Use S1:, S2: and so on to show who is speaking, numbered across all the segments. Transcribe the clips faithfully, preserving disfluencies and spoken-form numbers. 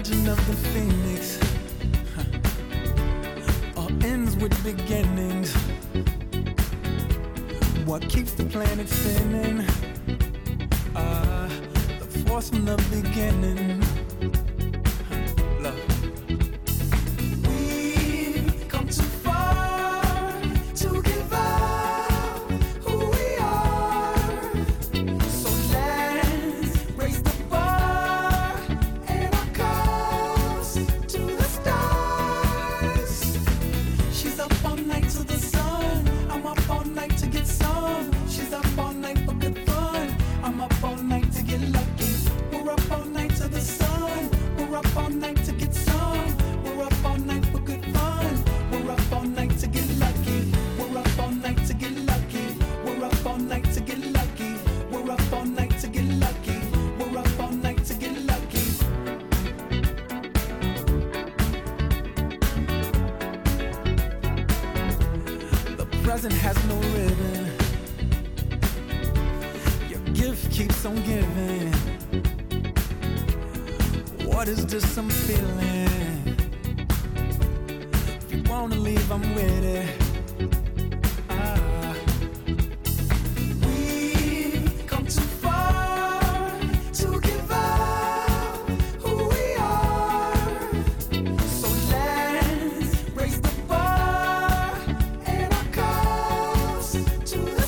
S1: legend of the phoenix huh. all ends with beginnings. What keeps the planet spinning? Uh, the force from the beginning. Huh. Love. We've come too far to give up who we are. So let's raise the bar and our cups to the stars. She's up all night to the sun. I'm up all night to get some. She's up all night for good fun. I'm up all night to get lucky. We're up all night to the sun. We're up all night to get some. We're up all night for good fun. We're up all night to get lucky. We're up all night to get lucky. We're up all night to get lucky. We're up all night to get lucky. We're up all night to get lucky. The present has no ribbon. Your gift keeps on giving. What is this I'm feeling? If you wanna leave, I'm with it. Ah. We've come too far to give up who we are. So let's raise the bar and our cups to the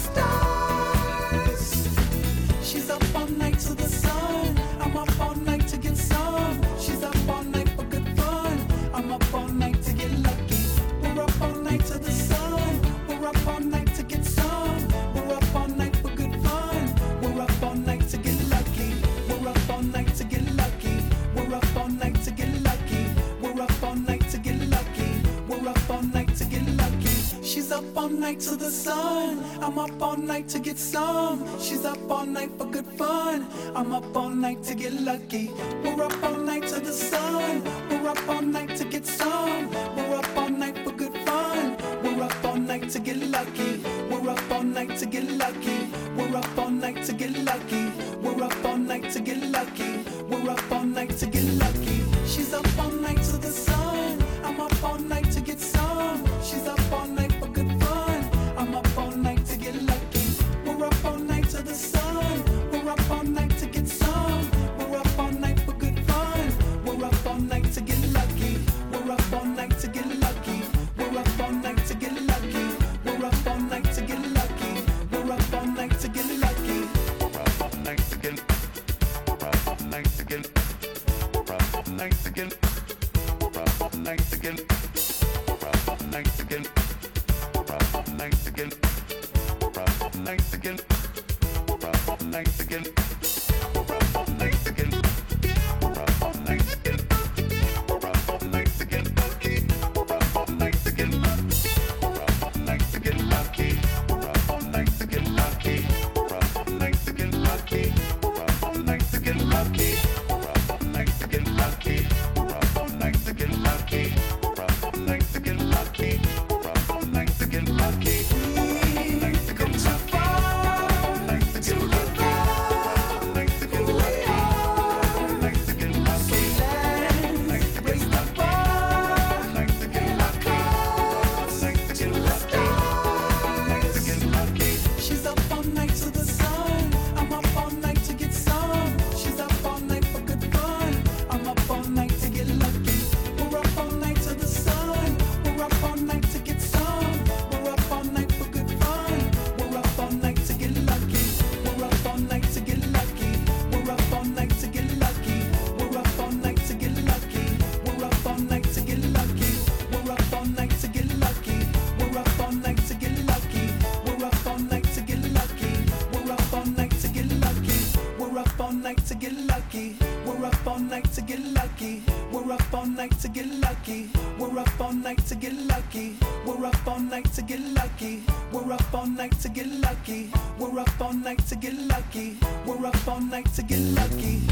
S1: stars. She's up all night to the sun. I'm up all night to get some. She's up all night for good fun. I'm up all night to get lucky. We're up all night to the sun. We're up all night to get some. We're up all night for good fun. We're up all night to get lucky. We're up all night to get lucky. We're up all night to get lucky. We're up all night to get lucky. We're up all night to get lucky. She's up all night to the sun. I'm up all night to get some. She's up all night for good fun. I'm up all night to get lucky. We're up all night to the sun. We're up all night to get some. We're up all night for good fun. We're up all night to get lucky. We're up all night to get lucky. We're up all night to get lucky. We're up all night to get lucky. We're up all night to get lucky. She's up all night to the sun. I'm up all night to get some. She's up all night for good fun. I'm up all night to get lucky. We're up all night to the sun. We're up all night to get some. We're up all night for good fun. We're up all night to get lucky. We're up all night to get lucky. We're up all night to get lucky. We're up all night to get lucky. We're up all night to get lucky.
S2: We're up all night to get. We're up all night to get. We're up all night to get. We're up all night to get. We're up all night to get. We're up all night to get. We're up all night to get. We're up all night to get. We're up all night to get. We're up all night to get. We're up all night to get lucky. We're up all night to get lucky. We're up all night to get lucky. We're up all night to get lucky. We're up all night to get lucky. We're up all night to get lucky. We're up all night to get lucky. We're up all night to get lucky. We're up all night to get lucky. We're up all night to get lucky.
S1: We've come too far to give up who we are. So let's raise the bar and our cups to the stars. She's up all night to the sun. I'm up all night to get some. She's up all night for good fun. I'm up all night to get lucky. We're up all night to the sun. We're up all night to get some. We're up all night for good fun. We're up all night to get lucky. We're up all night to get lucky. We're up all night to get lucky. We're up all night to get lucky. We're up all night to get lucky. We're up all night to get lucky. We're up all night to get lucky. We're up all night to get lucky. We're up all night to get lucky. We're up all night to get lucky. We're up all night to get lucky. We're up all night to get lucky. We're up all night to get lucky. We're up all night to get lucky. We're up all night to get lucky. We're up all night to get lucky. We're up all night to get lucky.